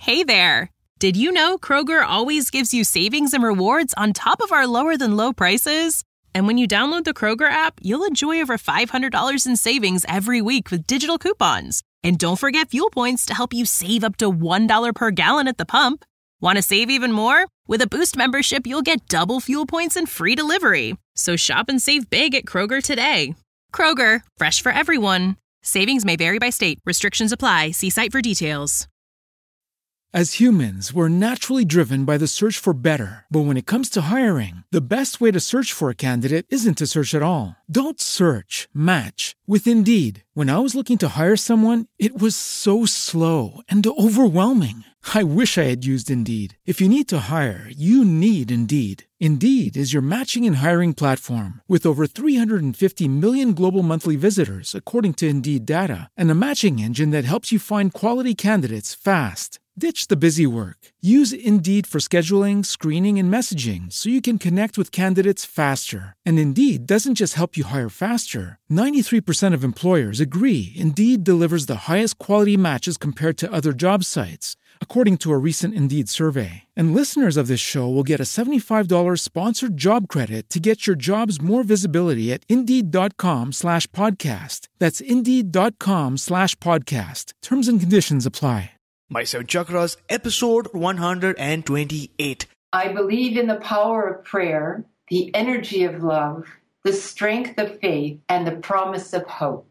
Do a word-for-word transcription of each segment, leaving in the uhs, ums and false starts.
Hey there! Did you know Kroger always gives you savings and rewards on top of our lower-than-low prices? And when you download the Kroger app, you'll enjoy over five hundred dollars in savings every week with digital coupons. And don't forget fuel points to help you save up to one dollar per gallon at the pump. Want to save even more? With a Boost membership, you'll get double fuel points and free delivery. So shop and save big at Kroger today. Kroger, fresh for everyone. Savings may vary by state. Restrictions apply. See site for details. As humans, we're naturally driven by the search for better. But when it comes to hiring, the best way to search for a candidate isn't to search at all. Don't search, match with Indeed. When I was looking to hire someone, it was so slow and overwhelming. I wish I had used Indeed. If you need to hire, you need Indeed. Indeed is your matching and hiring platform with over three hundred fifty million global monthly visitors, according to Indeed data, and a matching engine that helps you find quality candidates fast. Ditch the busy work. Use Indeed for scheduling, screening, and messaging so you can connect with candidates faster. And Indeed doesn't just help you hire faster. ninety-three percent of employers agree Indeed delivers the highest quality matches compared to other job sites, according to a recent Indeed survey. And listeners of this show will get a seventy-five dollars sponsored job credit to get your jobs more visibility at Indeed.com slash podcast. That's Indeed.com slash podcast. Terms and conditions apply. My Seven Chakras, episode one hundred twenty-eight. I believe in the power of prayer, the energy of love, the strength of faith, and the promise of hope.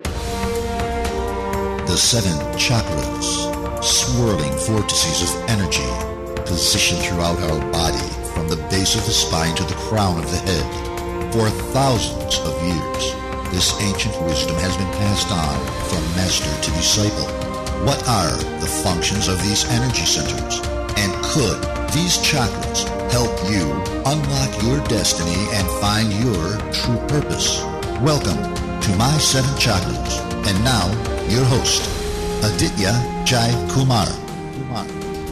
The seven chakras, swirling vortices of energy, positioned throughout our body from the base of the spine to the crown of the head. For thousands of years, this ancient wisdom has been passed on from master to disciple. What are the functions of these energy centers? And could these chakras help you unlock your destiny and find your true purpose? Welcome to My Seven Chakras. And now, your host, Aditya Jai Kumar. Kumar.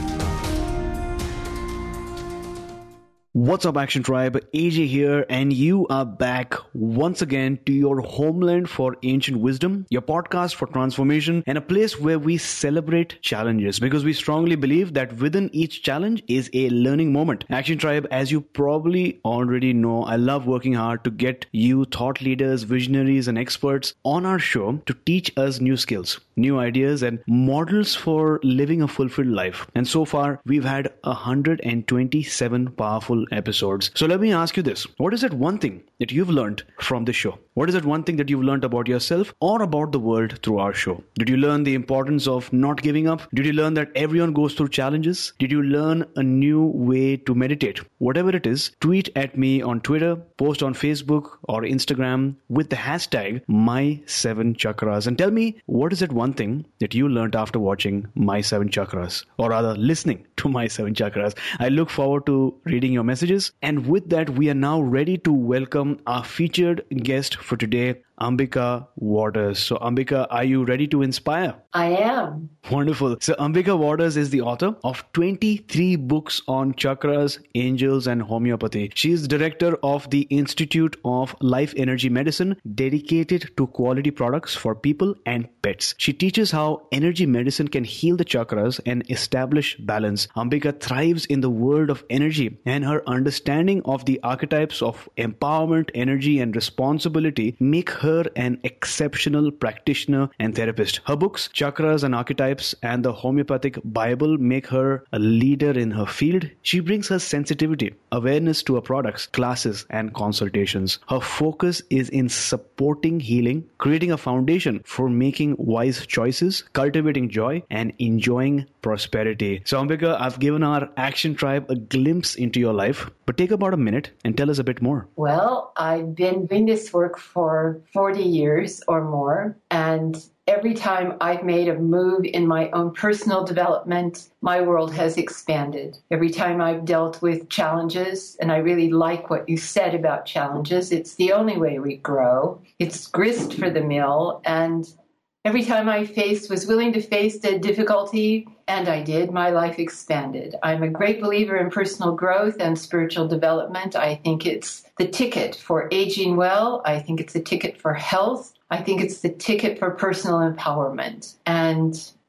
What's up, Action Tribe? A J here, and you are back once again to your homeland for ancient wisdom, your podcast for transformation, and a place where we celebrate challenges because we strongly believe that within each challenge is a learning moment. Action Tribe, as you probably already know, I love working hard to get you thought leaders, visionaries, and experts on our show to teach us new skills, new ideas, and models for living a fulfilled life. And so far, we've had one hundred twenty-seven powerful episodes. So let me ask you this. What is that one thing that you've learned from the show? What is that one thing that you've learned about yourself or about the world through our show? Did you learn the importance of not giving up? Did you learn that everyone goes through challenges? Did you learn a new way to meditate? Whatever it is, tweet at me on Twitter, post on Facebook or Instagram with the hashtag My Seven Chakras and tell me what is that one thing that you learned after watching My Seven Chakras, or rather listening to My Seven Chakras. I look forward to reading your messages. And with that, we are now ready to welcome our featured guest for today, Ambika Waters. So Ambika, are you ready to inspire? I am. Wonderful. So Ambika Waters is the author of twenty-three books on chakras, angels, and homeopathy. She is director of the Institute of Life Energy Medicine, dedicated to quality products for people and pets. She teaches how energy medicine can heal the chakras and establish balance. Ambika thrives in the world of energy, and her understanding of the archetypes of empowerment, energy, and responsibility make her an exceptional practitioner and therapist. Her books, Chakras and Archetypes, and the Homeopathic Bible make her a leader in her field. She brings her sensitivity, awareness to her products, classes, and consultations. Her focus is in supporting healing, creating a foundation for making wise choices, cultivating joy, and enjoying prosperity. So Ambika, I've given our Action Tribe a glimpse into your life, but take about a minute and tell us a bit more. Well, I've been doing this work for forty years or more, and every time I've made a move in my own personal development, my world has expanded. Every time I've dealt with challenges, and I really like what you said about challenges, it's the only way we grow. It's grist for the mill, and every time I faced, was willing to face the difficulty, and I did, my life expanded. I'm a great believer in personal growth and spiritual development. I think it's the ticket for aging well. I think it's the ticket for health. I think it's the ticket for personal empowerment. And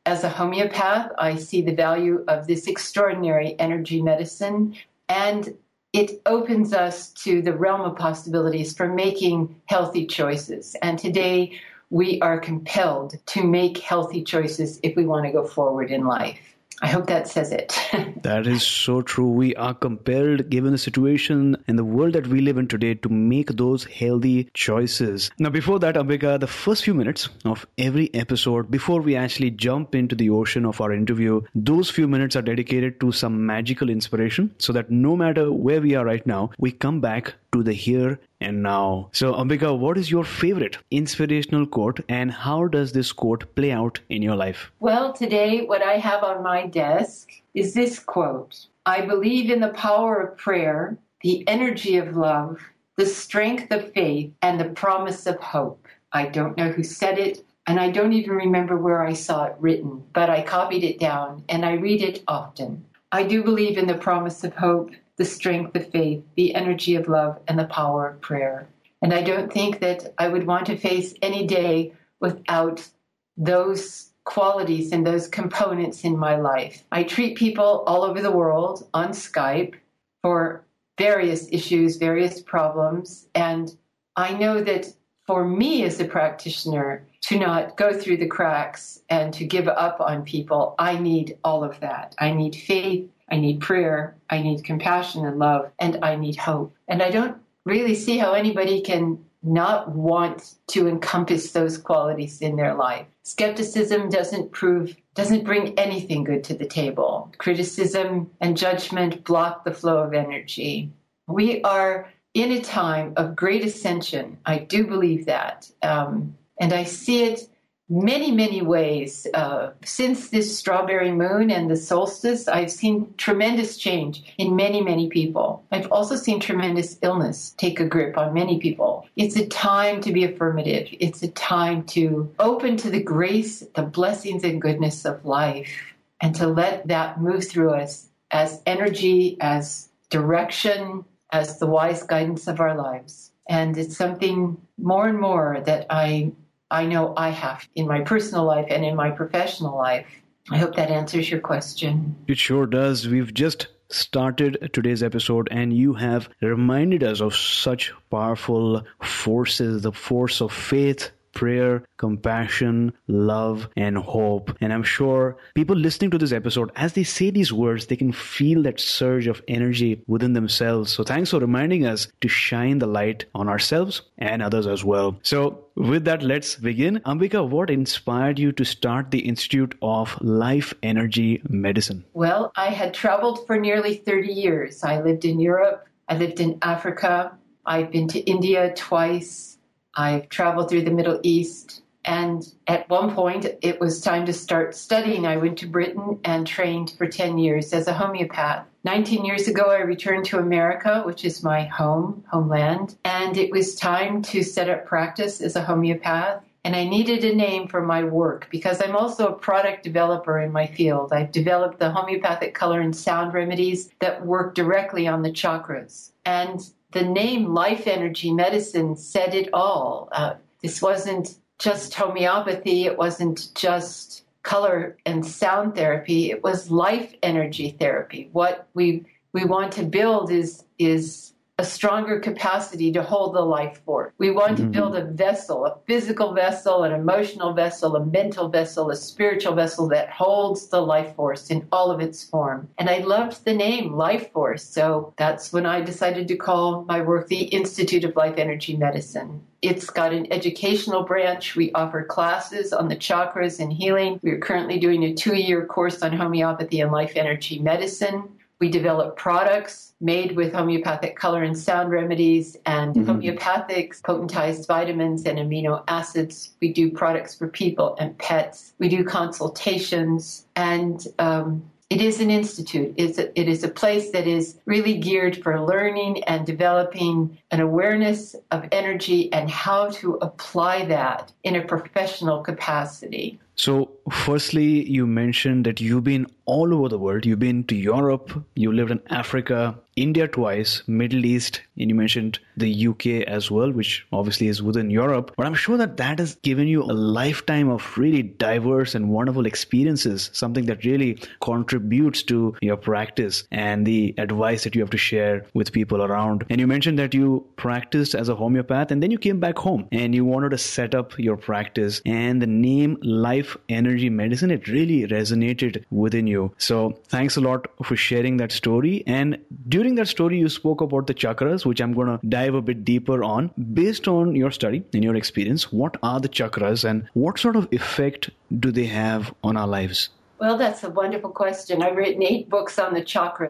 as a homeopath, I see the value of this extraordinary energy medicine, and it opens us to the realm of possibilities for making healthy choices. And today, we are compelled to make healthy choices if we want to go forward in life. I hope that says it. That is so true. We are compelled, given the situation and the world that we live in today, to make those healthy choices. Now, before that, Ambika, the first few minutes of every episode, before we actually jump into the ocean of our interview, those few minutes are dedicated to some magical inspiration so that no matter where we are right now, we come back to the here and now. So, Ambika, what is your favorite inspirational quote, and how does this quote play out in your life? Well, today, what I have on my desk is this quote. I believe in the power of prayer, the energy of love, the strength of faith, and the promise of hope. I don't know who said it, and I don't even remember where I saw it written, but I copied it down, and I read it often. I do believe in the promise of hope, the strength of faith, the energy of love, and the power of prayer. And I don't think that I would want to face any day without those qualities and those components in my life. I treat people all over the world on Skype for various issues, various problems, and I know that for me as a practitioner to not go through the cracks and to give up on people, I need all of that. I need faith, I need prayer, I need compassion and love, and I need hope. And I don't really see how anybody can not want to encompass those qualities in their life. Skepticism doesn't prove, doesn't bring anything good to the table. Criticism and judgment block the flow of energy. We are in a time of great ascension. I do believe that. Um, and I see it many, many ways. Uh, since this strawberry moon and the solstice, I've seen tremendous change in many, many people. I've also seen tremendous illness take a grip on many people. It's a time to be affirmative. It's a time to open to the grace, the blessings and goodness of life, and to let that move through us as energy, as direction, as the wise guidance of our lives. And it's something more and more that I I know I have in my personal life and in my professional life. I hope that answers your question. It sure does. We've just started today's episode and you have reminded us of such powerful forces, the force of faith, prayer, compassion, love, and hope. And I'm sure people listening to this episode, as they say these words, they can feel that surge of energy within themselves. So thanks for reminding us to shine the light on ourselves and others as well. So with that, let's begin. Ambika, what inspired you to start the Institute of Life Energy Medicine? Well, I had traveled for nearly thirty years. I lived in Europe. I lived in Africa. I've been to India twice. I've traveled through the Middle East, and at one point it was time to start studying. I went to Britain and trained for ten years as a homeopath. nineteen years ago, I returned to America, which is my home, homeland, and it was time to set up practice as a homeopath. And I needed a name for my work because I'm also a product developer in my field. I've developed the homeopathic color and sound remedies that work directly on the chakras. And the name Life Energy Medicine said it all. Uh, this wasn't just homeopathy. It wasn't just color and sound therapy. It was life energy therapy. What we we want to build is is a stronger capacity to hold the life force. We want mm-hmm. to build a vessel, a physical vessel, an emotional vessel, a mental vessel, a spiritual vessel that holds the life force in all of its form. And I loved the name Life Force. So that's when I decided to call my work the Institute of Life Energy Medicine. It's got an educational branch. We offer classes on the chakras and healing. We're currently doing a two-year course on homeopathy and life energy medicine. We develop products made with homeopathic color and sound remedies and mm-hmm. homeopathic potentized vitamins and amino acids. We do products for people and pets. We do consultations. And um, it is an institute. It's a, it is a place that is really geared for learning and developing an awareness of energy and how to apply that in a professional capacity. So firstly, you mentioned that you've been all over the world. You've been to Europe, you lived in Africa, India twice, Middle East, and you mentioned the U K as well, which obviously is within Europe. But I'm sure that that has given you a lifetime of really diverse and wonderful experiences, something that really contributes to your practice and the advice that you have to share with people around. And you mentioned that you practiced as a homeopath and then you came back home and you wanted to set up your practice, and the name Life Energy Medicine, it really resonated within you. So thanks a lot for sharing that story. And during that story, you spoke about the chakras, which I'm going to dive a bit deeper on. Based on your study and your experience, what are the chakras and what sort of effect do they have on our lives? Well, that's a wonderful question. I've written eight books on the chakras.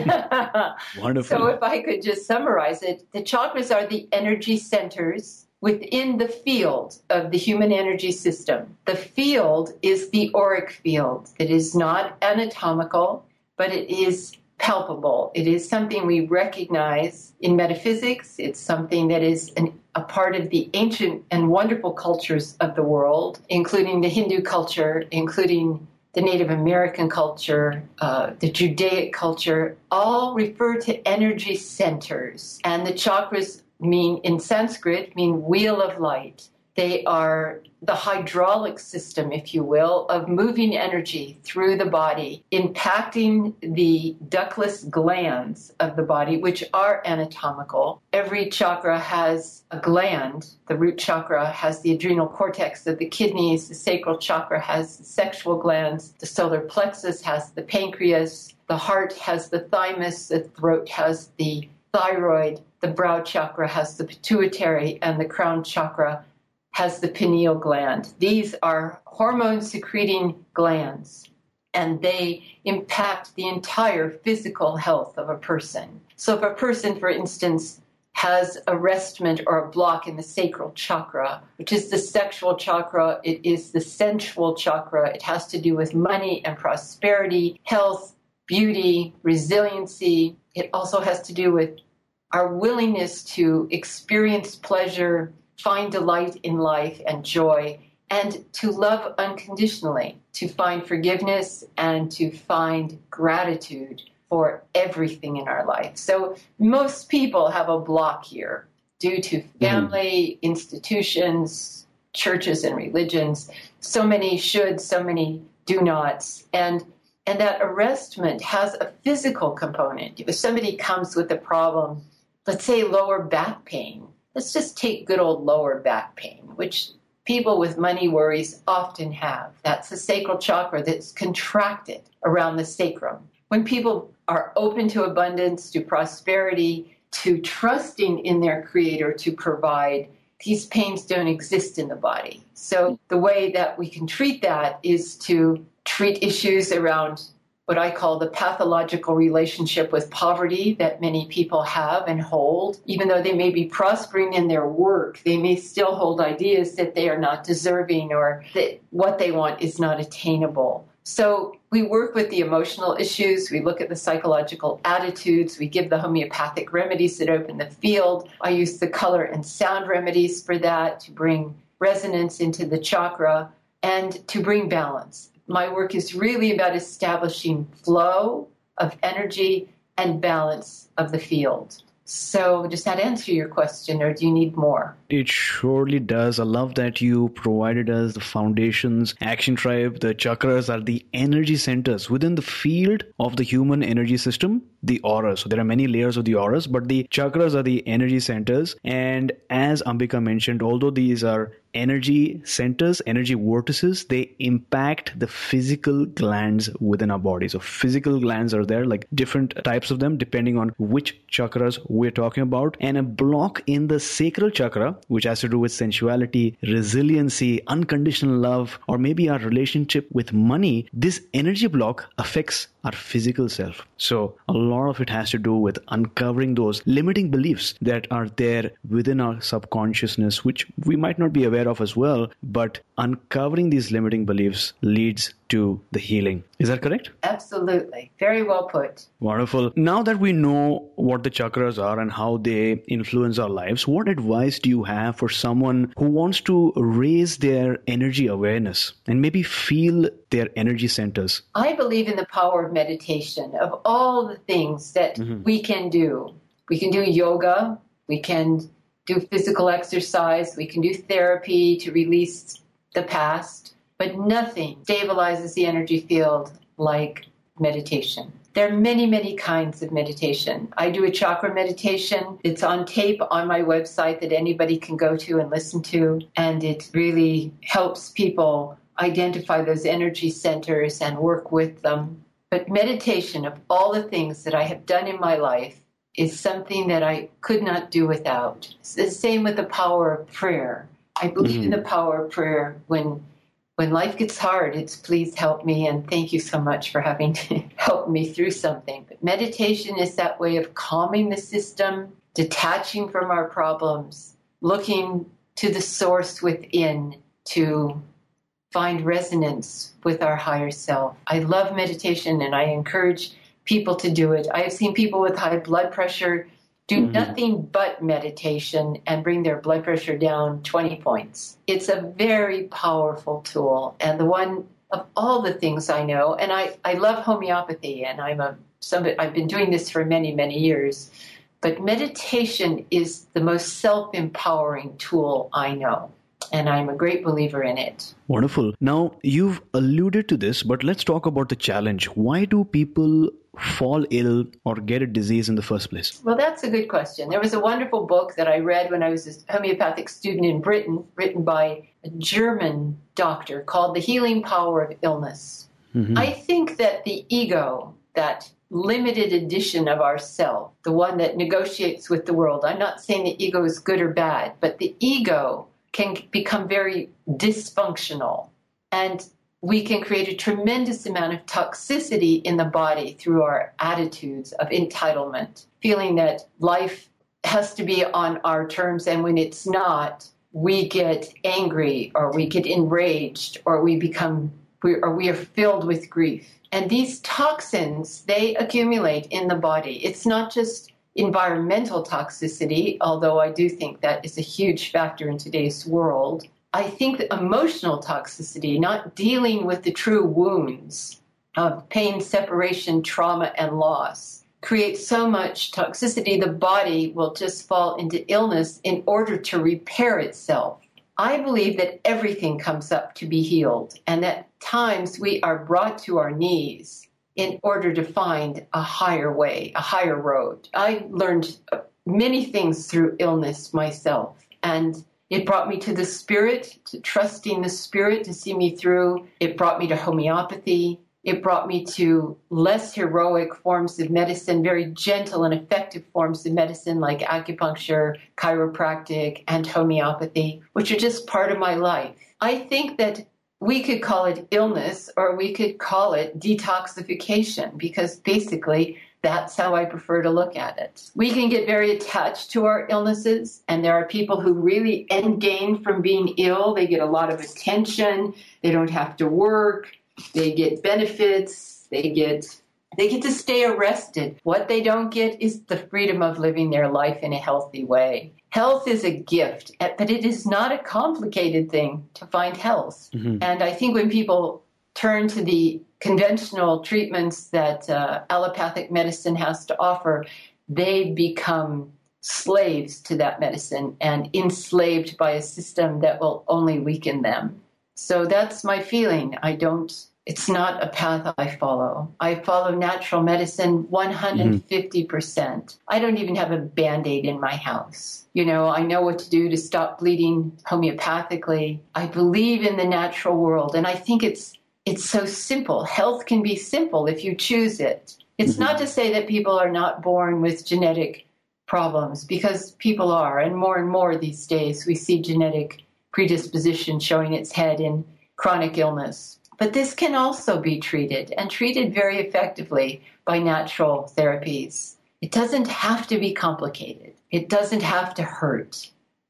Wonderful. So if I could just summarize it, the chakras are the energy centers within the field of the human energy system. The field is the auric field. It is not anatomical, but it is palpable. It is something we recognize in metaphysics. It's something that is an, a part of the ancient and wonderful cultures of the world, including the Hindu culture, including the Native American culture, uh, the Judaic culture, all refer to energy centers. And the chakras mean, in Sanskrit, mean wheel of light. They are the hydraulic system, if you will, of moving energy through the body, impacting the ductless glands of the body, which are anatomical. Every chakra has a gland. The root chakra has the adrenal cortex of the kidneys. The sacral chakra has the sexual glands. The solar plexus has the pancreas. The heart has the thymus. The throat has the thyroid. The brow chakra has the pituitary, and the crown chakra has the pineal gland. These are hormone-secreting glands, and they impact the entire physical health of a person. So if a person, for instance, has a restment or a block in the sacral chakra, which is the sexual chakra, it is the sensual chakra, it has to do with money and prosperity, health, beauty, resiliency. It also has to do with our willingness to experience pleasure, find delight in life and joy, and to love unconditionally, to find forgiveness and to find gratitude for everything in our life. So most people have a block here due to family, mm. institutions, churches and religions. So many should, so many do nots. And and that arrestment has a physical component. If somebody comes with a problem, let's say lower back pain, let's just take good old lower back pain, which people with money worries often have. That's the sacral chakra that's contracted around the sacrum. When people are open to abundance, to prosperity, to trusting in their creator to provide, these pains don't exist in the body. So the way that we can treat that is to treat issues around what I call the pathological relationship with poverty that many people have and hold. Even though they may be prospering in their work, they may still hold ideas that they are not deserving or that what they want is not attainable. So we work with the emotional issues, we look at the psychological attitudes, we give the homeopathic remedies that open the field. I use the color and sound remedies for that to bring resonance into the chakra and to bring balance. My work is really about establishing flow of energy and balance of the field. So does that answer your question, or do you need more? It surely does. I love that you provided us the foundations. Action Tribe, the chakras are the energy centers within the field of the human energy system, the auras. So there are many layers of the auras, but the chakras are the energy centers. And as Ambika mentioned, although these are energy centers, energy vortices, they impact the physical glands within our body. So physical glands are there, like different types of them, depending on which chakras we're talking about. And a block in the sacral chakra, which has to do with sensuality, resiliency, unconditional love, or maybe our relationship with money, this energy block affects our physical self. So a lot of it has to do with uncovering those limiting beliefs that are there within our subconsciousness, which we might not be aware aware of as well. But uncovering these limiting beliefs leads to the healing. Is that correct? Absolutely. Very well put. Wonderful. Now that we know what the chakras are and how they influence our lives, what advice do you have for someone who wants to raise their energy awareness and maybe feel their energy centers? I believe in the power of meditation, of all the things that mm-hmm. we can do. We can do yoga, we can do physical exercise, we can do therapy to release the past, but nothing stabilizes the energy field like meditation. There are many, many kinds of meditation. I do a chakra meditation. It's on tape on my website that anybody can go to and listen to, and it really helps people identify those energy centers and work with them. But meditation, of all the things that I have done in my life, is something that I could not do without. It's the same with the power of prayer. I believe mm. in the power of prayer. When when life gets hard, it's please help me, and thank you so much for having to help me through something. But meditation is that way of calming the system, detaching from our problems, looking to the source within to find resonance with our higher self. I love meditation, and I encourage people to do it. I have seen people with high blood pressure do mm-hmm. nothing but meditation and bring their blood pressure down twenty points. It's a very powerful tool, and the one of all the things I know, and I, I love homeopathy, and I'm a somebody, I've been doing this for many, many years, but meditation is the most self-empowering tool I know. And I'm a great believer in it. Wonderful. Now, you've alluded to this, but let's talk about the challenge. Why do people fall ill or get a disease in the first place? Well, that's a good question. There was a wonderful book that I read when I was a homeopathic student in Britain, written by a German doctor, called The Healing Power of Illness. Mm-hmm. I think that the ego, that limited edition of ourself, the one that negotiates with the world, I'm not saying the ego is good or bad, but the ego can become very dysfunctional, and we can create a tremendous amount of toxicity in the body through our attitudes of entitlement, feeling that life has to be on our terms, and when it's not, we get angry or we get enraged or we become we, or we are filled with grief. And these toxins, they accumulate in the body. It's not just environmental toxicity, although I do think that is a huge factor in today's world. I think that emotional toxicity, not dealing with the true wounds of pain, separation, trauma, and loss, creates so much toxicity, the body will just fall into illness in order to repair itself. I believe that everything comes up to be healed, and at times we are brought to our knees in order to find a higher way, a higher road. I learned many things through illness myself, and it brought me to the spirit, to trusting the spirit to see me through. It brought me to homeopathy. It brought me to less heroic forms of medicine, very gentle and effective forms of medicine like acupuncture, chiropractic, and homeopathy, which are just part of my life. I think that we could call it illness, or we could call it detoxification, because basically that's how I prefer to look at it. We can get very attached to our illnesses, and there are people who really end gain from being ill. They get a lot of attention. They don't have to work. They get benefits. They get they get to stay arrested. What they don't get is the freedom of living their life in a healthy way. Health is a gift, but it is not a complicated thing to find health. Mm-hmm. And I think when people turn to the conventional treatments that uh, allopathic medicine has to offer, they become slaves to that medicine and enslaved by a system that will only weaken them. So that's my feeling. I don't, it's not a path I follow. I follow natural medicine one hundred fifty percent. Mm-hmm. I don't even have a Band-Aid in my house. You know, I know what to do to stop bleeding homeopathically. I believe in the natural world, and I think it's It's so simple. Health can be simple if you choose it. It's mm-hmm. not to say that people are not born with genetic problems, because people are. And more and more these days, we see genetic predisposition showing its head in chronic illness. But this can also be treated, and treated very effectively by natural therapies. It doesn't have to be complicated. It doesn't have to hurt.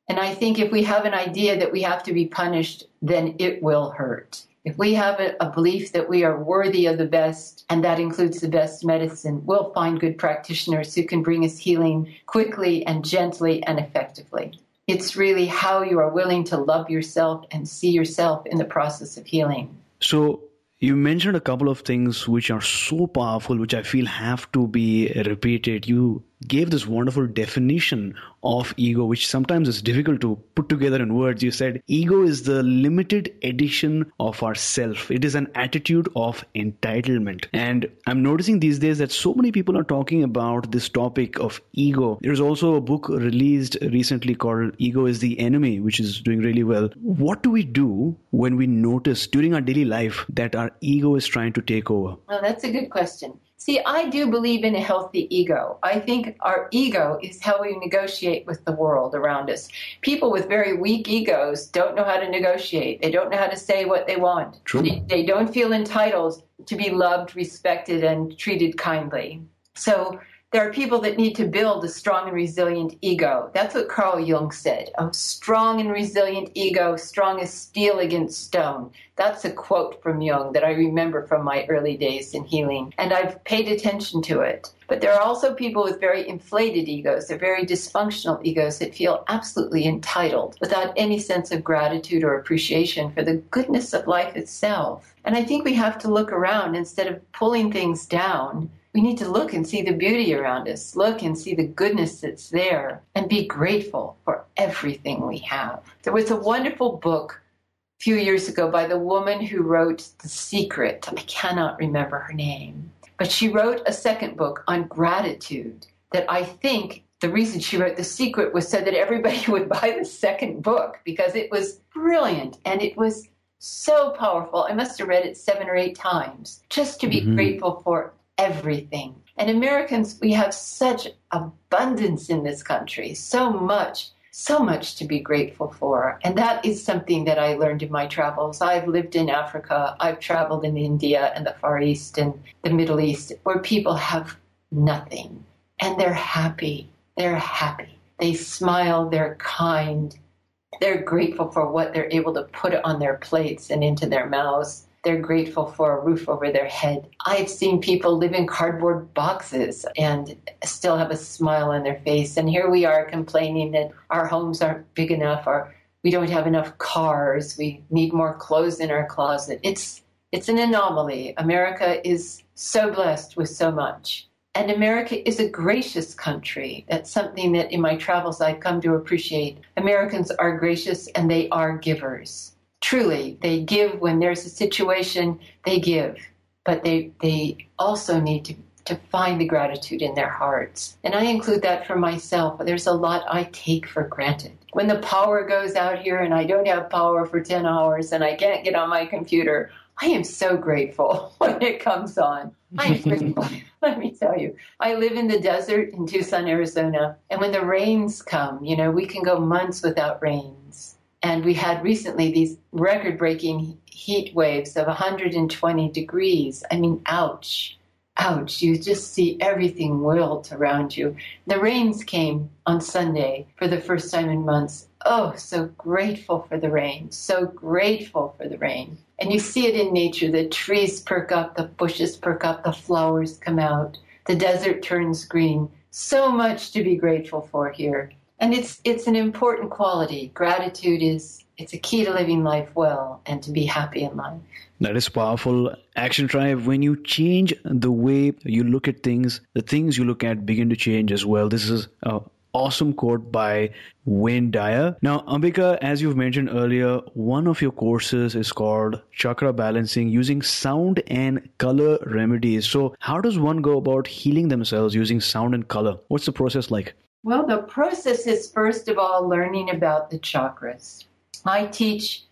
And I think if we have an idea that we have to be punished, then it will hurt. If we have a, a belief that we are worthy of the best, and that includes the best medicine, we'll find good practitioners who can bring us healing quickly and gently and effectively. It's really how you are willing to love yourself and see yourself in the process of healing. So you mentioned a couple of things which are so powerful, which I feel have to be repeated. You gave this wonderful definition of ego, which sometimes is difficult to put together in words. You said ego is the limited edition of our self. It is an attitude of entitlement. And I'm noticing these days that so many people are talking about this topic of ego. There's also a book released recently called Ego is the Enemy, which is doing really well. What do we do when we notice during our daily life that our ego is trying to take over? Well, that's a good question. See, I do believe in a healthy ego. I think our ego is how we negotiate with the world around us. People with very weak egos don't know how to negotiate. They don't know how to say what they want. True. They, they don't feel entitled to be loved, respected, and treated kindly. So there are people that need to build a strong and resilient ego. That's what Carl Jung said. A strong and resilient ego, strong as steel against stone. That's a quote from Jung that I remember from my early days in healing, and I've paid attention to it. But there are also people with very inflated egos. They're very dysfunctional egos that feel absolutely entitled without any sense of gratitude or appreciation for the goodness of life itself. And I think we have to look around instead of pulling things down. We need to look and see the beauty around us, look and see the goodness that's there, and be grateful for everything we have. There was a wonderful book a few years ago by the woman who wrote The Secret. I cannot remember her name. But she wrote a second book on gratitude that I think the reason she wrote The Secret was so that everybody would buy the second book, because it was brilliant and it was so powerful. I must have read it seven or eight times just to be mm-hmm. grateful for everything. And Americans, we have such abundance in this country, so much, so much to be grateful for. And that is something that I learned in my travels. I've lived in Africa, I've traveled in India and the Far East and the Middle East, where people have nothing and they're happy. They're happy. They smile, they're kind. They're grateful for what they're able to put on their plates and into their mouths. They're grateful for a roof over their head. I've seen people live in cardboard boxes and still have a smile on their face. And here we are complaining that our homes aren't big enough, or we don't have enough cars, we need more clothes in our closet. It's it's an anomaly. America is so blessed with so much. And America is a gracious country. That's something that in my travels I've come to appreciate. Americans are gracious and they are givers. Truly, they give when there's a situation, they give. But they they also need to, to find the gratitude in their hearts. And I include that for myself. There's a lot I take for granted. When the power goes out here and I don't have power for ten hours and I can't get on my computer, I am so grateful when it comes on. I'm grateful. Let me tell you, I live in the desert in Tucson, Arizona. And when the rains come, you know, we can go months without rains. And we had recently these record-breaking heat waves of one hundred twenty degrees. I mean, ouch, ouch. You just see everything wilt around you. The rains came on Sunday for the first time in months. Oh, so grateful for the rain, so grateful for the rain. And you see it in nature. The trees perk up, the bushes perk up, the flowers come out, the desert turns green. So much to be grateful for here. And it's it's an important quality. Gratitude is, it's a key to living life well and to be happy in life. That is powerful. Action Tribe, when you change the way you look at things, the things you look at begin to change as well. This is an awesome quote by Wayne Dyer. Now, Ambika, as you've mentioned earlier, one of your courses is called Chakra Balancing using sound and color remedies. So how does one go about healing themselves using sound and color? What's the process like? Well, the process is, first of all, learning about the chakras. I teach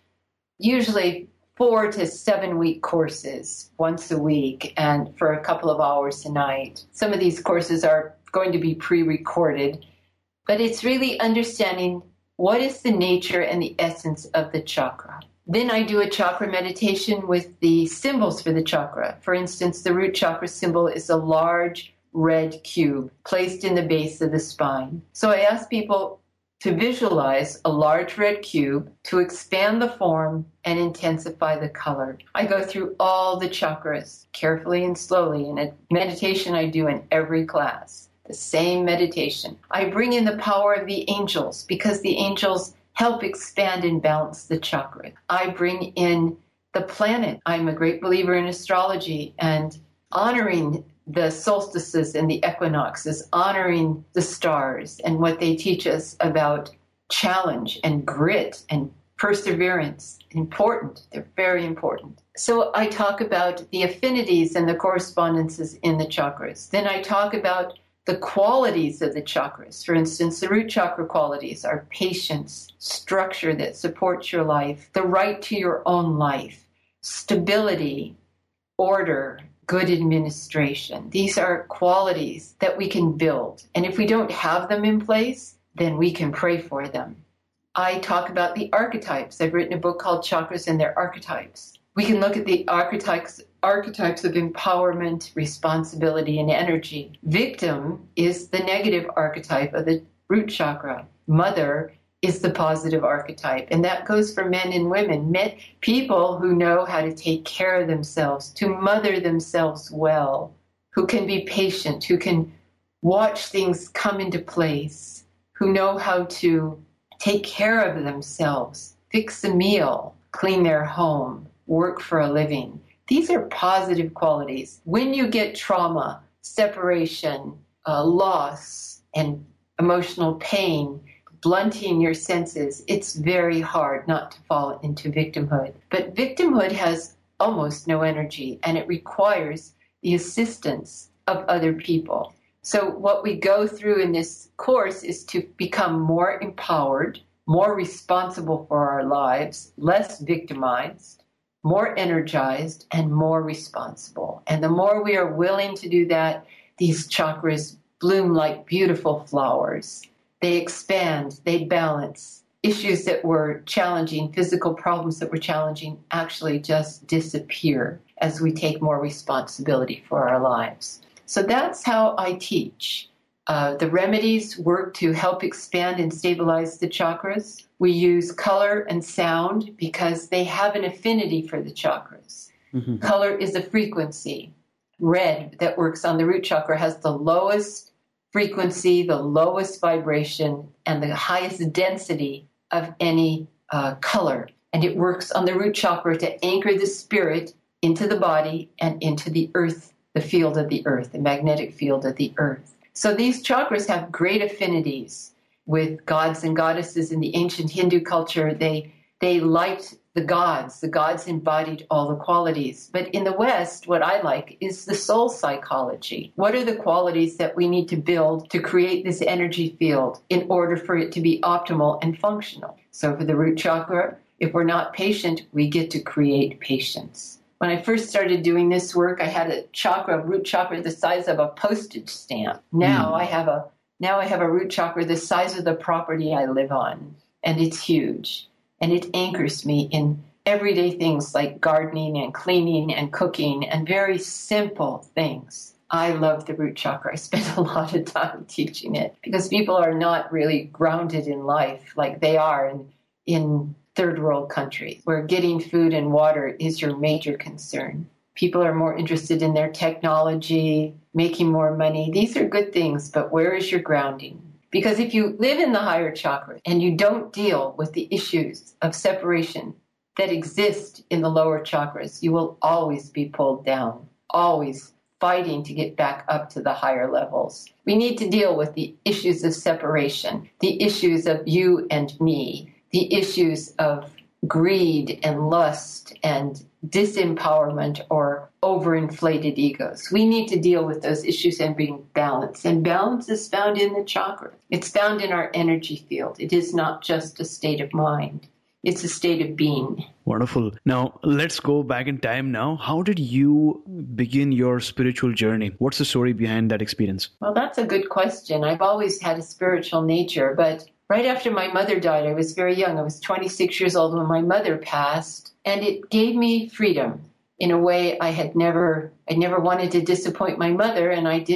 usually four to seven week courses once a week and for a couple of hours a night. Some of these courses are going to be pre-recorded, but it's really understanding what is the nature and the essence of the chakra. Then I do a chakra meditation with the symbols for the chakra. For instance, the root chakra symbol is a large red cube placed in the base of the spine. So I ask people, to visualize a large red cube, to expand the form and intensify the color. I go through all the chakras carefully and slowly in a meditation I do in every class, the same meditation. I bring in the power of the angels because the angels help expand and balance the chakra. I bring in the planet. I'm a great believer in astrology and honoring the solstices and the equinoxes, honoring the stars and what they teach us about challenge and grit and perseverance. Important. They're very important. So I talk about the affinities and the correspondences in the chakras. Then I talk about the qualities of the chakras. For instance, the root chakra qualities are patience, structure that supports your life, the right to your own life, stability, order, good administration. These are qualities that we can build. And if we don't have them in place, then we can pray for them. I talk about the archetypes. I've written a book called Chakras and Their Archetypes. We can look at the archetypes, archetypes of empowerment, responsibility, and energy. Victim is the negative archetype of the root chakra. Mother is the positive archetype. And that goes for men and women. Men, people who know how to take care of themselves, to mother themselves well, who can be patient, who can watch things come into place, who know how to take care of themselves, fix a meal, clean their home, work for a living. These are positive qualities. When you get trauma, separation, uh, loss, and emotional pain, blunting your senses, it's very hard not to fall into victimhood. But victimhood has almost no energy, and it requires the assistance of other people. So what we go through in this course is to become more empowered, more responsible for our lives, less victimized, more energized, and more responsible. And the more we are willing to do that, these chakras bloom like beautiful flowers. They expand, they balance. Issues that were challenging, physical problems that were challenging, actually just disappear as we take more responsibility for our lives. So that's how I teach. Uh, the remedies work to help expand and stabilize the chakras. We use color and sound because they have an affinity for the chakras. Mm-hmm. Color is a frequency. Red, that works on the root chakra, has the lowest frequency, the lowest vibration, and the highest density of any uh, color. And it works on the root chakra to anchor the spirit into the body and into the earth, the field of the earth, the magnetic field of the earth. So these chakras have great affinities with gods and goddesses. In the ancient Hindu culture, they they liked the gods. The gods embodied all the qualities. But in the West, what I like is the soul psychology. What are the qualities that we need to build to create this energy field in order for it to be optimal and functional? So for the root chakra, if we're not patient, we get to create patience. When I first started doing this work, I had a chakra, root chakra, the size of a postage stamp. Now mm. I have a now I have a root chakra the size of the property I live on, and it's huge. And it anchors me in everyday things like gardening and cleaning and cooking and very simple things. I love the root chakra. I spend a lot of time teaching it because people are not really grounded in life like they are in, in third world countries where getting food and water is your major concern. People are more interested in their technology, making more money. These are good things, but where is your grounding? Because if you live in the higher chakra and you don't deal with the issues of separation that exist in the lower chakras, you will always be pulled down, always fighting to get back up to the higher levels. We need to deal with the issues of separation, the issues of you and me, the issues of greed and lust and disempowerment or overinflated egos. We need to deal with those issues and bring balance. And balance is found in the chakra. It's found in our energy field. It is not just a state of mind. It's a state of being. Wonderful. Now, let's go back in time now. How did you begin your spiritual journey? What's the story behind that experience? Well, that's a good question. I've always had a spiritual nature, but right after my mother died, I was very young. I was twenty-six years old when my mother passed, and it gave me freedom in a way I had never, I never wanted to disappoint my mother, and I did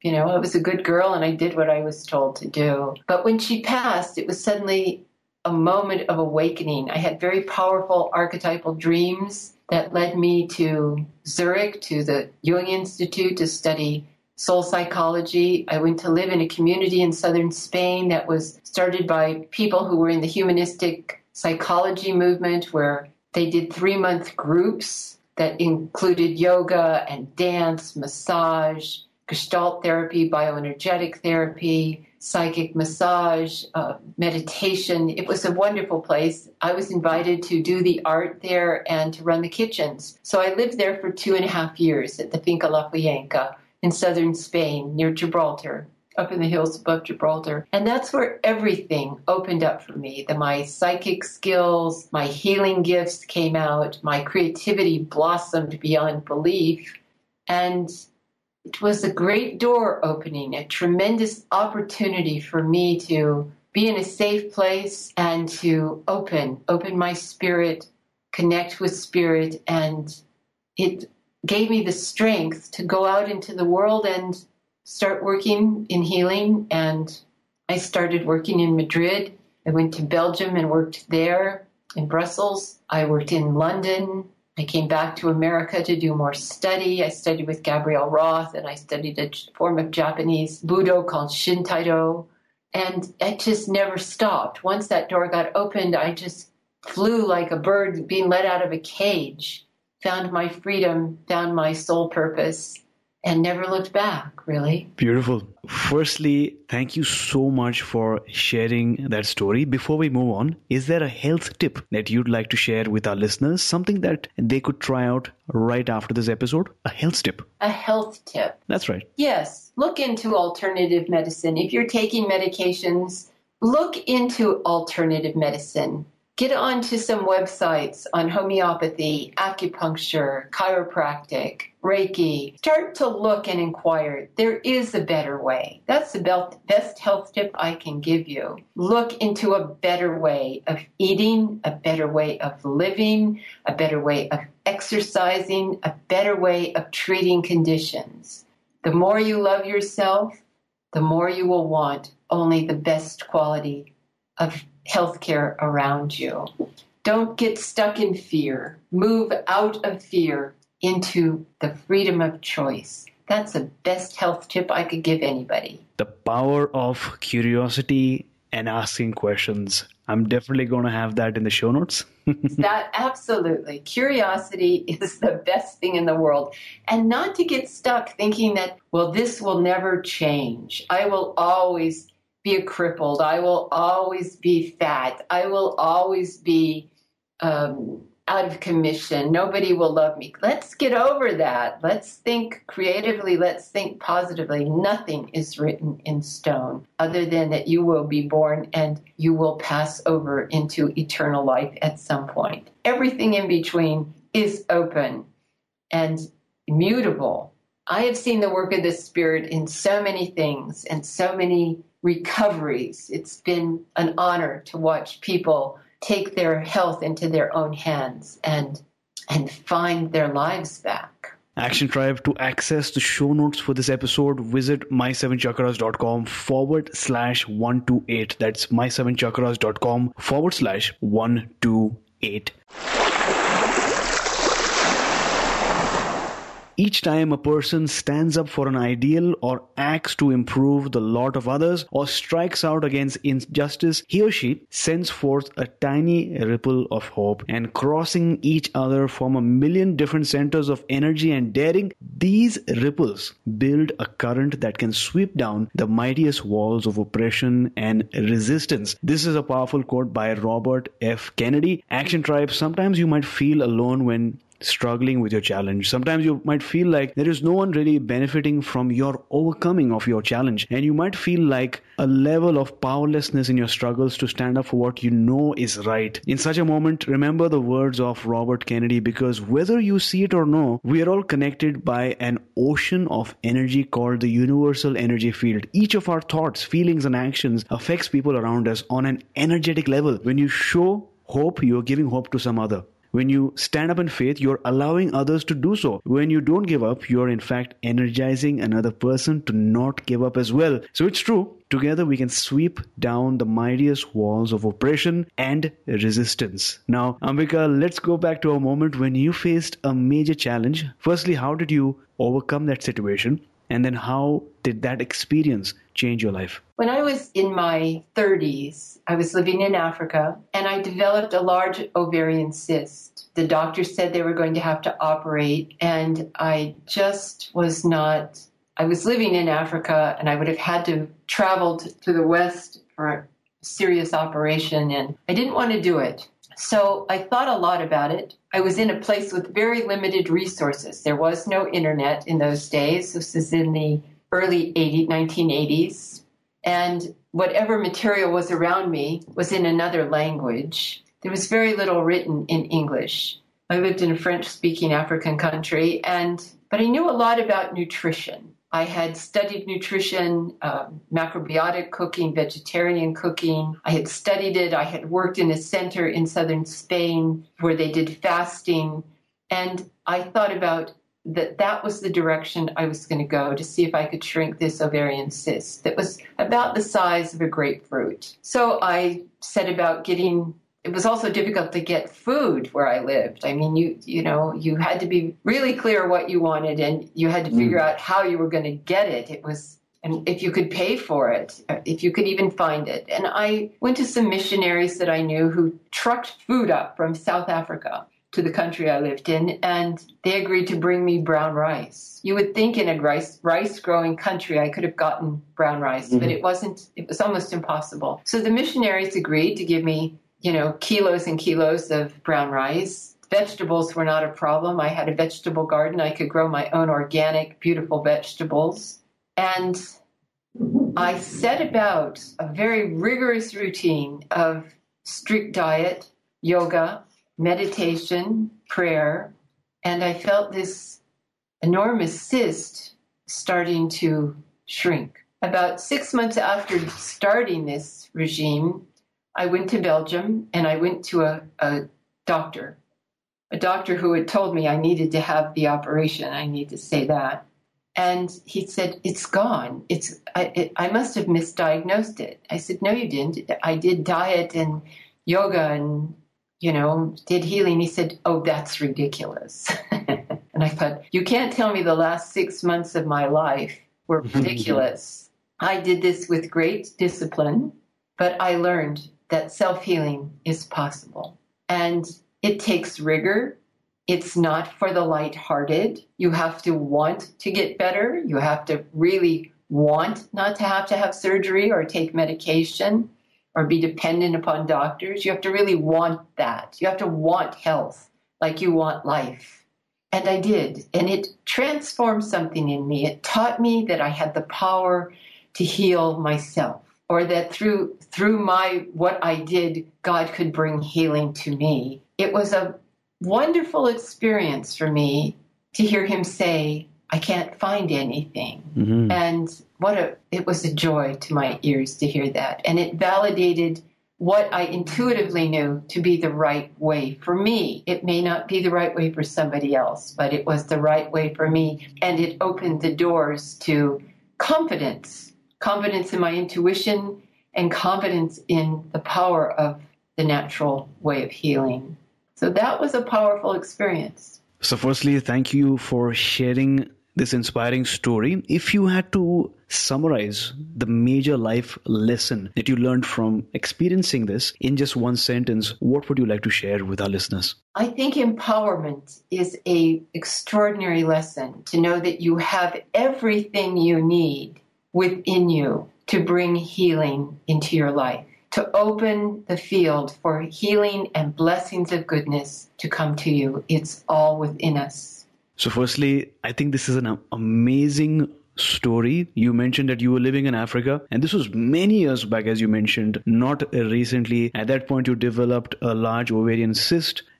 You know, I was a good girl and I did what I was told to do. But when she passed, it was suddenly a moment of awakening. I had very powerful archetypal dreams that led me to Zurich, to the Jung Institute, to study soul psychology. I went to live in a community in southern Spain that was started by people who were in the humanistic psychology movement, where they did three-month groups that included yoga and dance, massage, Gestalt therapy, bioenergetic therapy, psychic massage, uh, meditation. It was a wonderful place. I was invited to do the art there and to run the kitchens. So I lived there for two and a half years at the Finca La Fuenca in southern Spain, near Gibraltar, up in the hills above Gibraltar. And that's where everything opened up for me. The, my psychic skills, my healing gifts came out, my creativity blossomed beyond belief. And it was a great door opening, a tremendous opportunity for me to be in a safe place and to open, open my spirit, connect with spirit. And it gave me the strength to go out into the world and start working in healing. And I started working in Madrid. I went to Belgium and worked there, in Brussels. I worked in London. I came back to America to do more study. I studied with Gabrielle Roth, and I studied a form of Japanese Budo called Shintai-do. And it just never stopped. Once that door got opened, I just flew like a bird being let out of a cage, found my freedom, found my soul purpose, and never looked back, really. Beautiful. Firstly, thank you so much for sharing that story. Before we move on, is there a health tip that you'd like to share with our listeners? Something that they could try out right after this episode? A health tip. A health tip. That's right. Yes. Look into alternative medicine. If you're taking medications, look into alternative medicine. Get onto some websites on homeopathy, acupuncture, chiropractic, Reiki. Start to look and inquire. There is a better way. That's the best health tip I can give you. Look into a better way of eating, a better way of living, a better way of exercising, a better way of treating conditions. The more you love yourself, the more you will want only the best quality of healthcare around you. Don't get stuck in fear. Move out of fear into the freedom of choice. That's the best health tip I could give anybody. The power of curiosity and asking questions. I'm definitely going to have that in the show notes. That absolutely. Curiosity is the best thing in the world. And not to get stuck thinking that, well, this will never change. I will always be a crippled. I will always be fat. I will always be um, out of commission. Nobody will love me. Let's get over that. Let's think creatively. Let's think positively. Nothing is written in stone other than that you will be born and you will pass over into eternal life at some point. Everything in between is open and immutable. I have seen the work of the Spirit in so many things and so many recoveries. It's been an honor to watch people take their health into their own hands and and find their lives back. Action Tribe, to access the show notes for this episode, visit my seven chakras dot com forward slash one two eight. That's my seven chakras dot com forward slash one two eight. Each time a person stands up for an ideal or acts to improve the lot of others or strikes out against injustice, he or she sends forth a tiny ripple of hope, and crossing each other from a million different centers of energy and daring, these ripples build a current that can sweep down the mightiest walls of oppression and resistance. This is a powerful quote by Robert F. Kennedy. Action Tribe, sometimes you might feel alone when struggling with your challenge. Sometimes you might feel like there is no one really benefiting from your overcoming of your challenge, and you might feel like a level of powerlessness in your struggles to stand up for what you know is right. In such a moment, remember the words of Robert Kennedy, because whether you see it or no, we are all connected by an ocean of energy called the universal energy field. Each of our thoughts, feelings, and actions affects people around us on an energetic level. When you show hope, you are giving hope to some other. When you stand up in faith, you're allowing others to do so. When you don't give up, you're in fact energizing another person to not give up as well. So it's true. Together we can sweep down the mightiest walls of oppression and resistance. Now, Ambika, let's go back to a moment when you faced a major challenge. Firstly, how did you overcome that situation? And then how did that experience change your life? When I was in my thirties, I was living in Africa and I developed a large ovarian cyst. The doctor said they were going to have to operate, and I just was not, I was living in Africa and I would have had to travel to the West for a serious operation, and I didn't want to do it. So I thought a lot about it. I was in a place with very limited resources. There was no internet in those days. This is in the early nineteen eighties. And whatever material was around me was in another language. There was very little written in English. I lived in a French-speaking African country, and but I knew a lot about nutrition. I had studied nutrition, uh, macrobiotic cooking, vegetarian cooking. I had studied it. I had worked in a center in southern Spain where they did fasting. And I thought about that that was the direction I was going to go to see if I could shrink this ovarian cyst that was about the size of a grapefruit. So I set about getting. It was also difficult to get food where I lived. I mean, you you know, you had to be really clear what you wanted, and you had to figure mm. out how you were going to get it. It was, and if you could pay for it, if you could even find it. And I went to some missionaries that I knew who trucked food up from South Africa to the country I lived in, and they agreed to bring me brown rice. You would think in a rice rice growing country I could have gotten brown rice, mm. but it wasn't. It was almost impossible. So the missionaries agreed to give me, you know, kilos and kilos of brown rice. Vegetables were not a problem. I had a vegetable garden. I could grow my own organic, beautiful vegetables. And I set about a very rigorous routine of strict diet, yoga, meditation, prayer. And I felt this enormous cyst starting to shrink. About six months after starting this regime, I went to Belgium and I went to a, a doctor, a doctor who had told me I needed to have the operation. I need to say that. And he said, it's gone. It's I, it, I must have misdiagnosed it. I said, no, you didn't. I did diet and yoga and, you know, did healing. He said, oh, that's ridiculous. And I thought, you can't tell me the last six months of my life were ridiculous. I did this with great discipline, but I learned that self-healing is possible. And it takes rigor. It's not for the lighthearted. You have to want to get better. You have to really want not to have to have surgery or take medication or be dependent upon doctors. You have to really want that. You have to want health like you want life. And I did. And it transformed something in me. It taught me that I had the power to heal myself, or that through through my what I did, God could bring healing to me. It was a wonderful experience for me to hear him say, I can't find anything. Mm-hmm. And what a it was a joy to my ears to hear that. And it validated what I intuitively knew to be the right way for me. It may not be the right way for somebody else, but it was the right way for me. And it opened the doors to confidence. Confidence in my intuition, and confidence in the power of the natural way of healing. So that was a powerful experience. So firstly, thank you for sharing this inspiring story. If you had to summarize the major life lesson that you learned from experiencing this in just one sentence, what would you like to share with our listeners? I think empowerment is an extraordinary lesson, to know that you have everything you need within you to bring healing into your life, to open the field for healing and blessings of goodness to come to you. It's all within us. So firstly, I think this is an amazing story. You mentioned that you were living in Africa, and this was many years back, as you mentioned, not recently. At that point, you developed a large ovarian cyst,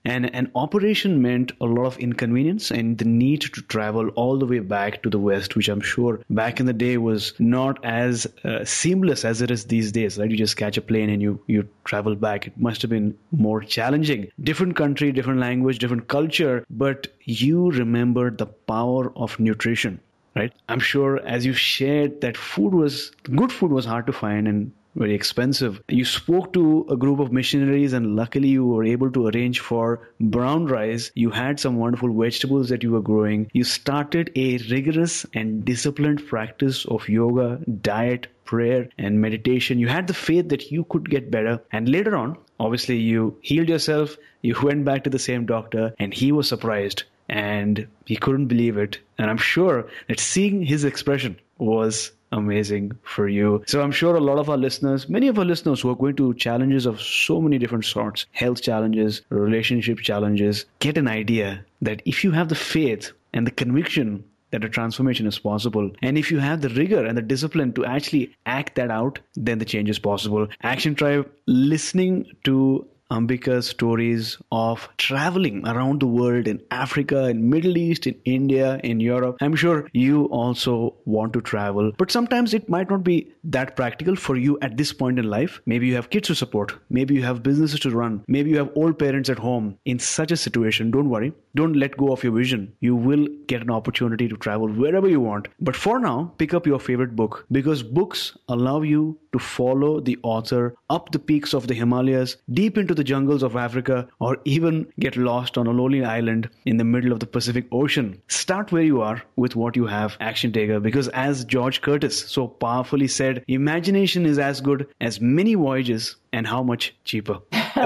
And an operation meant a lot of inconvenience and the need to travel all the way back to the West, which I'm sure back in the day was not as uh, seamless as it is these days, right? You just catch a plane and you, you travel back. It must have been more challenging. Different country, different language, different culture, but you remembered the power of nutrition, right? I'm sure as you shared that food was, good food was hard to find and very expensive. You spoke to a group of missionaries and luckily you were able to arrange for brown rice. You had some wonderful vegetables that you were growing. You started a rigorous and disciplined practice of yoga, diet, prayer, and meditation. You had the faith that you could get better. And later on, obviously you healed yourself. You went back to the same doctor and he was surprised and he couldn't believe it. And I'm sure that seeing his expression was amazing for you. So I'm sure a lot of our listeners, many of our listeners who are going to challenges of so many different sorts, health challenges, relationship challenges, get an idea that if you have the faith and the conviction that a transformation is possible, and if you have the rigor and the discipline to actually act that out, then the change is possible. Action Tribe, listening to Ambika's stories of traveling around the world in Africa, in Middle East, in India, in Europe. I'm sure you also want to travel, but sometimes it might not be that practical for you at this point in life. Maybe you have kids to support. Maybe you have businesses to run. Maybe you have old parents at home. In such a situation, don't worry. Don't let go of your vision. You will get an opportunity to travel wherever you want. But for now, pick up your favorite book because books allow you to follow the author up the peaks of the Himalayas, deep into the jungles of Africa, or even get lost on a lonely island in the middle of the Pacific Ocean. Start where you are with what you have, action taker, because as George Curtis so powerfully said, imagination is as good as many voyages and how much cheaper.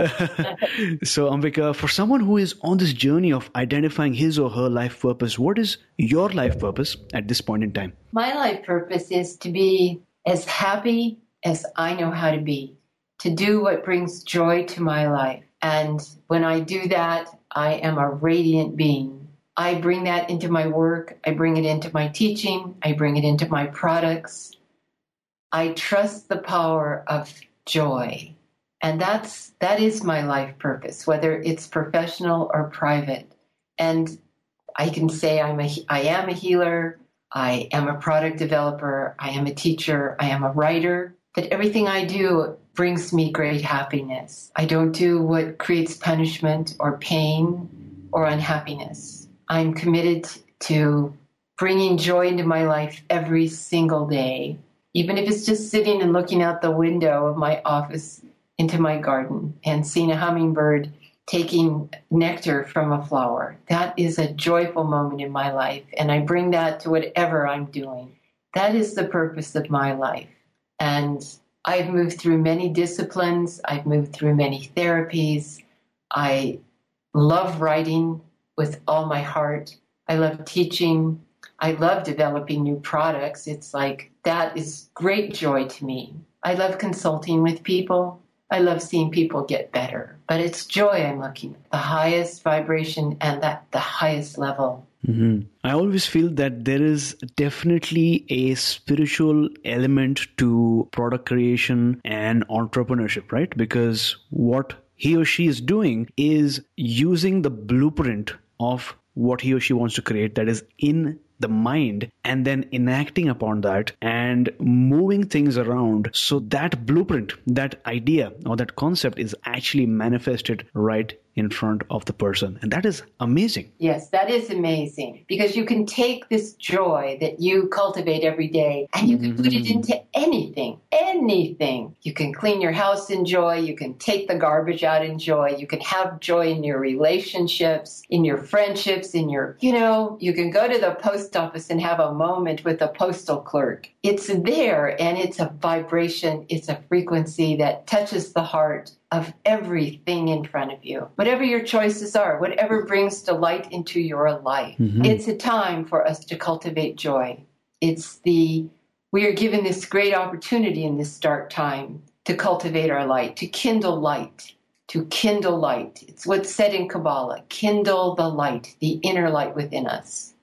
So Ambika, for someone who is on this journey of identifying his or her life purpose, what is your life purpose at this point in time? My life purpose is to be as happy as I know how to be, to do what brings joy to my life. And when I do that, I am a radiant being. I bring that into my work. I bring it into my teaching. I bring it into my products. I trust the power of joy. And that's, that is my life purpose, whether it's professional or private. And I can say I'm a, I am a healer. I am a product developer. I am a teacher. I am a writer. That everything I do brings me great happiness. I don't do what creates punishment or pain or unhappiness. I'm committed to bringing joy into my life every single day, even if it's just sitting and looking out the window of my office into my garden and seeing a hummingbird taking nectar from a flower. That is a joyful moment in my life, and I bring that to whatever I'm doing. That is the purpose of my life. And I've moved through many disciplines. I've moved through many therapies. I love writing with all my heart. I love teaching. I love developing new products. It's like, that is great joy to me. I love consulting with people. I love seeing people get better. But it's joy I'm looking at, the highest vibration and at the highest level. Mm-hmm. I always feel that there is definitely a spiritual element to product creation and entrepreneurship, right? Because what he or she is doing is using the blueprint of what he or she wants to create that is in the mind and then enacting upon that and moving things around so that blueprint, that idea or that concept is actually manifested right in front of the person. And that is amazing. Yes, that is amazing because you can take this joy that you cultivate every day and you can mm-hmm. put it into anything, anything. You can clean your house in joy. You can take the garbage out in joy. You can have joy in your relationships, in your friendships, in your, you know, you can go to the post office and have a moment with the postal clerk. It's there and it's a vibration. It's a frequency that touches the heart of everything in front of you. Whatever your choices are, whatever brings delight into your life. Mm-hmm. It's a time for us to cultivate joy. It's the, we are given this great opportunity in this dark time to cultivate our light, to kindle light, to kindle light. It's what's said in Kabbalah, kindle the light, the inner light within us.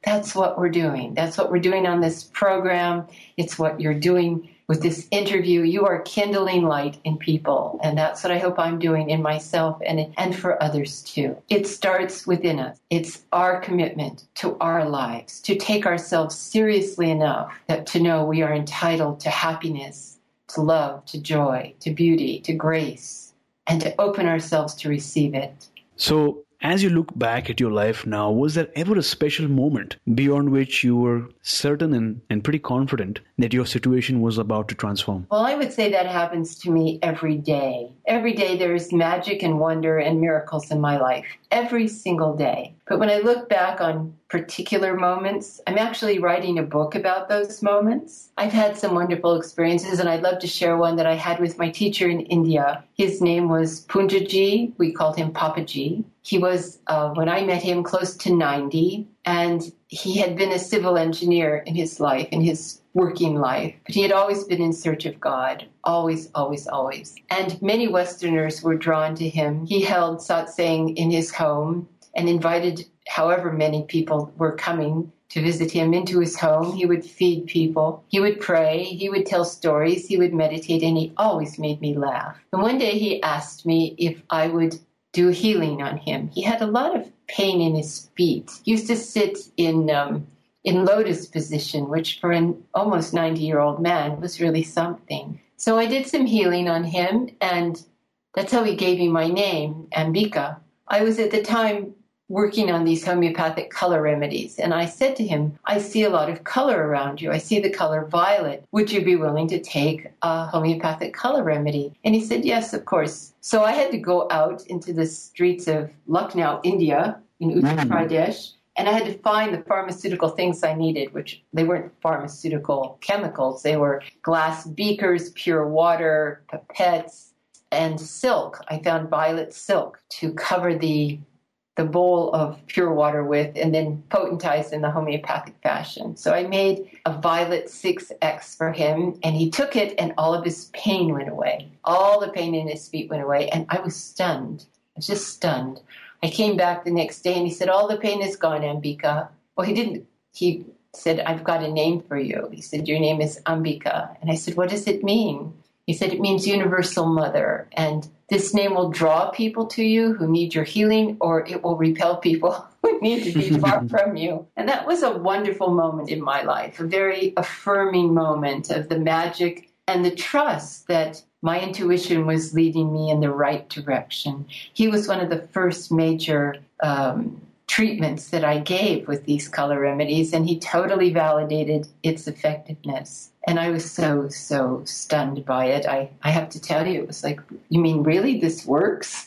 That's what we're doing. That's what we're doing on this program. It's what you're doing with this interview. You are kindling light in people. And that's what I hope I'm doing in myself and, and for others too. It starts within us. It's our commitment to our lives, to take ourselves seriously enough that to know we are entitled to happiness, to love, to joy, to beauty, to grace, and to open ourselves to receive it. So, as you look back at your life now, was there ever a special moment beyond which you were certain and, and pretty confident that your situation was about to transform? Well, I would say that happens to me every day. Every day there's magic and wonder and miracles in my life. Every single day. But when I look back on particular moments, I'm actually writing a book about those moments. I've had some wonderful experiences, and I'd love to share one that I had with my teacher in India. His name was Punjaji. We called him Papaji. He was, uh, when I met him, close to ninety, and he had been a civil engineer in his life, in his working life. But he had always been in search of God. Always, always, always. And many Westerners were drawn to him. He held satsang in his home and invited however many people were coming to visit him into his home. He would feed people. He would pray. He would tell stories. He would meditate, and he always made me laugh. And one day he asked me if I would do healing on him. He had a lot of pain in his feet. He used to sit in um, in lotus position, which for an almost ninety-year-old man was really something. So I did some healing on him, and that's how he gave me my name, Ambika. I was at the time working on these homeopathic color remedies, and I said to him, I see a lot of color around you. I see the color violet. Would you be willing to take a homeopathic color remedy? And he said, yes, of course. So I had to go out into the streets of Lucknow, India, in Uttar Pradesh, and I had to find the pharmaceutical things I needed, which they weren't pharmaceutical chemicals. They were glass beakers, pure water, pipettes, and silk. I found violet silk to cover the the bowl of pure water with, and then potentized in the homeopathic fashion. So I made a violet six X for him, and he took it, and all of his pain went away. All the pain in his feet went away, and I was stunned. I was just stunned. I came back the next day, and he said, all the pain is gone, Ambika. Well, he didn't. He said, I've got a name for you. He said, your name is Ambika. And I said, what does it mean? He said, it means universal mother, and this name will draw people to you who need your healing, or it will repel people who need to be far from you. And that was a wonderful moment in my life, a very affirming moment of the magic and the trust that my intuition was leading me in the right direction. He was one of the first major um, treatments that I gave with these color remedies, and he totally validated its effectiveness. And I was so, so stunned by it. I, I have to tell you, it was like, you mean really this works?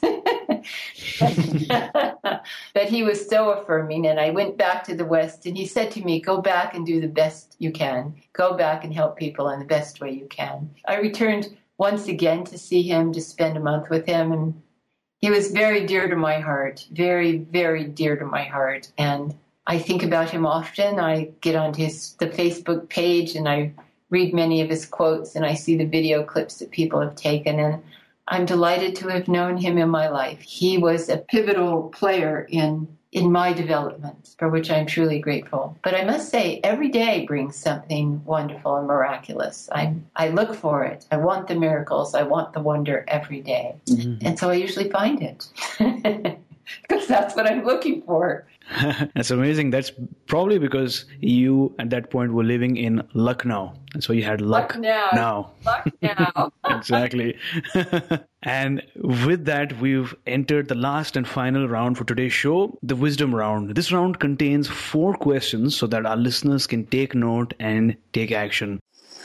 But he was so affirming, and I went back to the West, and he said to me, go back and do the best you can. Go back and help people in the best way you can. I returned once again to see him, to spend a month with him, and he was very dear to my heart, very, very dear to my heart. And I think about him often. I get onto his the Facebook page, and I read many of his quotes, and I see the video clips that people have taken, and I'm delighted to have known him in my life. He was a pivotal player in in my development, for which I'm truly grateful. But I must say, every day brings something wonderful and miraculous. I I look for it. I want the miracles. I want the wonder every day. Mm-hmm. And so I usually find it. Because that's what I'm looking for. That's amazing. That's probably because you, at that point, were living in Lucknow. And so you had luck, luck now. now. Luck now. Exactly. And with that, we've entered the last and final round for today's show, the wisdom round. This round contains four questions so that our listeners can take note and take action.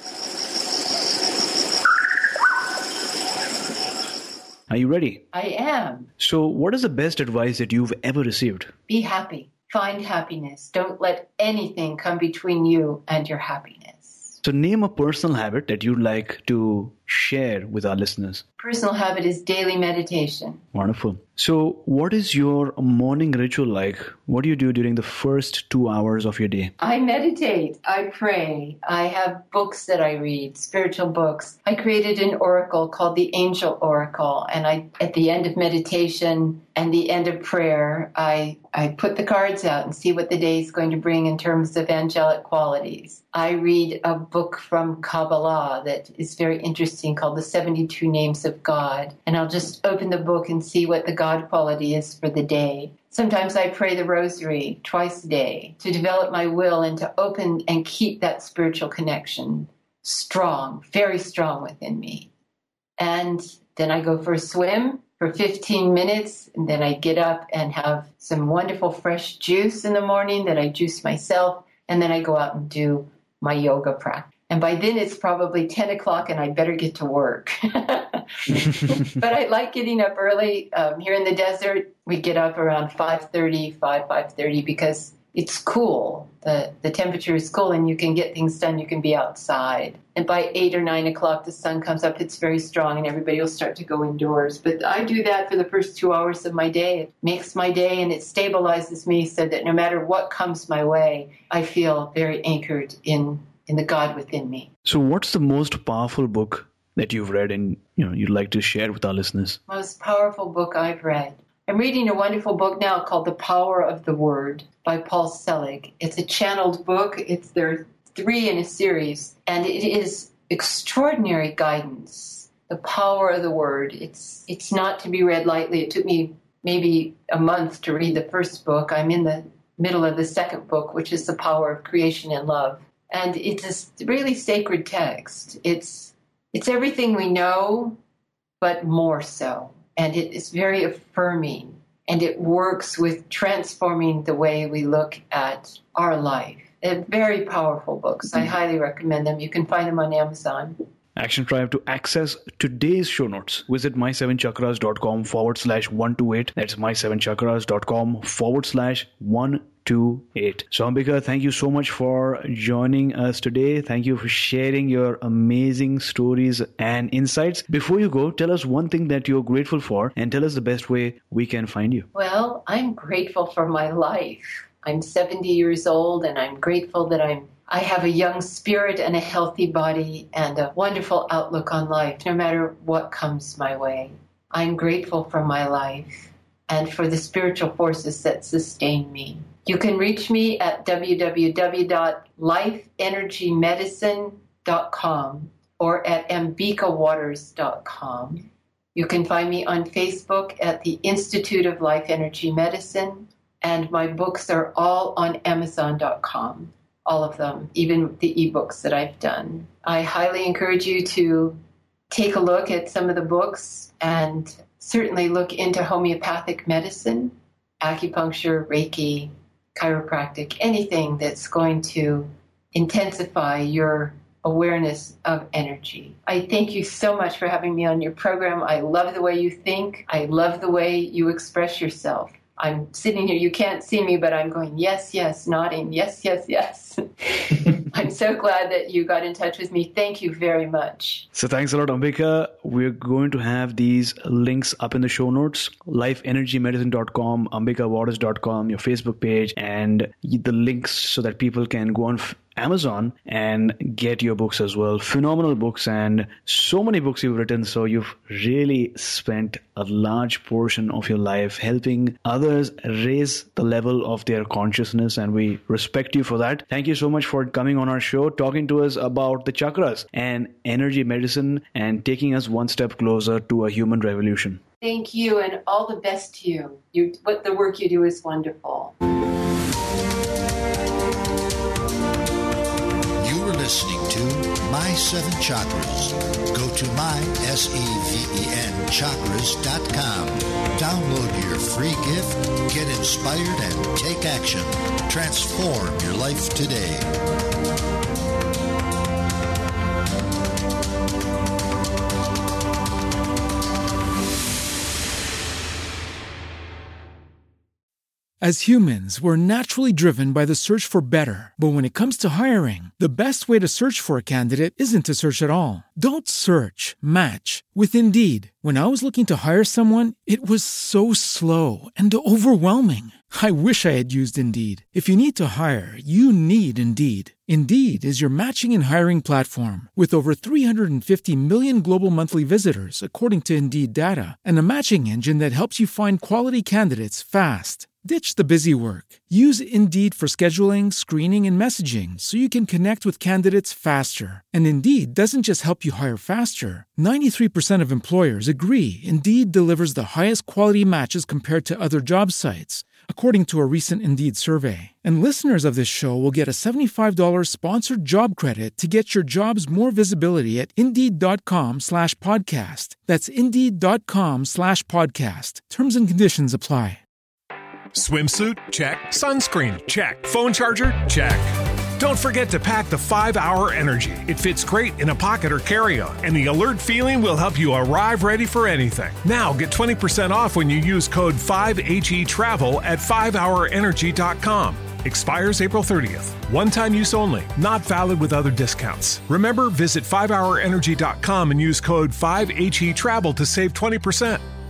Are you ready? I am. So what is the best advice that you've ever received? Be happy. Find happiness. Don't let anything come between you and your happiness. So name a personal habit that you'd like to share with our listeners? Personal habit is daily meditation. Wonderful. So what is your morning ritual like? What do you do during the first two hours of your day? I meditate. I pray. I have books that I read, spiritual books. I created an oracle called the Angel Oracle. And I, at the end of meditation and the end of prayer, I, I put the cards out and see what the day is going to bring in terms of angelic qualities. I read a book from Kabbalah that is very interesting called The seventy-two Names of God. And I'll just open the book and see what the God quality is for the day. Sometimes I pray the rosary twice a day to develop my will and to open and keep that spiritual connection strong, very strong within me. And then I go for a swim for fifteen minutes, and then I get up and have some wonderful fresh juice in the morning that I juice myself, and then I go out and do my yoga practice. And by then it's probably ten o'clock and I better get to work. But I like getting up early. Um, here in the desert, we get up around five thirty, five, five thirty because it's cool. The, the temperature is cool and you can get things done. You can be outside. And by eight or nine o'clock, the sun comes up. It's very strong and everybody will start to go indoors. But I do that for the first two hours of my day. It makes my day and it stabilizes me so that no matter what comes my way, I feel very anchored in in the God within me. So what's the most powerful book that you've read and you know you'd like to share with our listeners? Most powerful book I've read. I'm reading a wonderful book now called The Power of the Word by Paul Selig. It's a channeled book. It's there are three in a series, and it is extraordinary guidance. The power of the Word. It's it's not to be read lightly. It took me maybe a month to read the first book. I'm in the middle of the second book, which is The Power of Creation and Love. And it's a really sacred text. It's it's everything we know, but more so. And it is very affirming. And it works with transforming the way we look at our life. They're very powerful books. I highly recommend them. You can find them on Amazon. Action Tribe, to access today's show notes, visit my seven chakras dot com forward slash one two eight. That's my seven chakras dot com forward slash one two eight. So Ambika, thank you so much for joining us today. Thank you for sharing your amazing stories and insights. Before you go, tell us one thing that you're grateful for and tell us the best way we can find you. Well, I'm grateful for my life. I'm seventy years old and I'm grateful that I'm I have a young spirit and a healthy body and a wonderful outlook on life, no matter what comes my way. I'm grateful for my life and for the spiritual forces that sustain me. You can reach me at w w w dot life energy medicine dot com or at ambika waters dot com. You can find me on Facebook at the Institute of Life Energy Medicine, and my books are all on amazon dot com. All of them, even the ebooks that I've done. I highly encourage you to take a look at some of the books and certainly look into homeopathic medicine, acupuncture, Reiki, chiropractic, anything that's going to intensify your awareness of energy. I thank you so much for having me on your program. I love the way you think. I love the way you express yourself. I'm sitting here, you can't see me, but I'm going, yes, yes, nodding, yes, yes, yes. I'm so glad that you got in touch with me. Thank you very much. So thanks a lot, Ambika. We're going to have these links up in the show notes, life energy medicine dot com, ambika waters dot com, your Facebook page, and the links so that people can go on Amazon and get your books as well. Phenomenal books and so many books you've written. So you've really spent a large portion of your life helping others raise the level of their consciousness, and we respect you for that. Thank you so much for coming on our show, talking to us about the chakras and energy medicine and taking us one step closer to a human revolution. Thank you, and all the best to you. You what the work you do is wonderful. Listening to My Seven Chakras. Go to my, S E V E N, chakras dot com. Download your free gift, get inspired, and take action. Transform your life today. As humans, we're naturally driven by the search for better. But when it comes to hiring, the best way to search for a candidate isn't to search at all. Don't search, match with Indeed. When I was looking to hire someone, it was so slow and overwhelming. I wish I had used Indeed. If you need to hire, you need Indeed. Indeed is your matching and hiring platform with over three hundred fifty million global monthly visitors, according to Indeed data, and a matching engine that helps you find quality candidates fast. Ditch the busy work. Use Indeed for scheduling, screening, and messaging so you can connect with candidates faster. And Indeed doesn't just help you hire faster. ninety-three percent of employers agree Indeed delivers the highest quality matches compared to other job sites, according to a recent Indeed survey. And listeners of this show will get a seventy-five dollars sponsored job credit to get your jobs more visibility at Indeed.com slash podcast. That's Indeed.com slash podcast. Terms and conditions apply. Swimsuit? Check. Sunscreen? Check. Phone charger? Check. Don't forget to pack the five hour Energy. It fits great in a pocket or carry-on, and the alert feeling will help you arrive ready for anything. Now get twenty percent off when you use code five H E travel at five hour energy dot com. Expires April thirtieth. One-time use only. Not valid with other discounts. Remember, visit five hour energy dot com and use code five H E travel to save twenty percent.